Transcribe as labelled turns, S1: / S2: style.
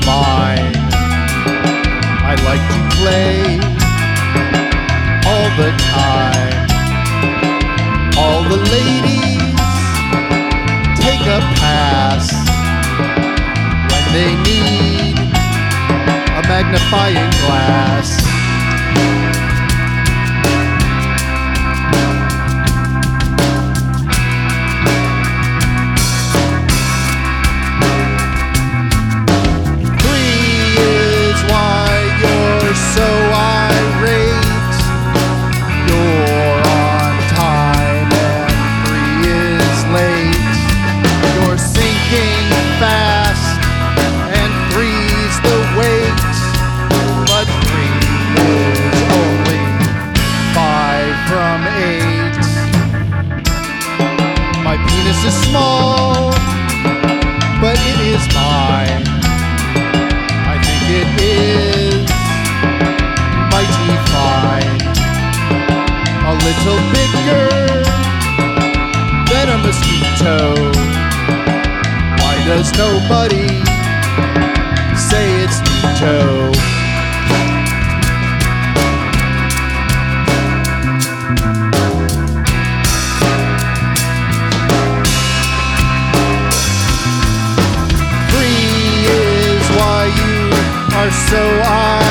S1: mine. I like to play all the time. All the ladies take a pass when they need a magnifying glass. So irate, you're on time and 3 is late. You're sinking fast and 3's the wait, but 3 is only 5 from 8. My penis is small, but it is mine. I think it is mighty fine, a little bigger than a mosquito. Why does nobody say it's neato? Three is why you are so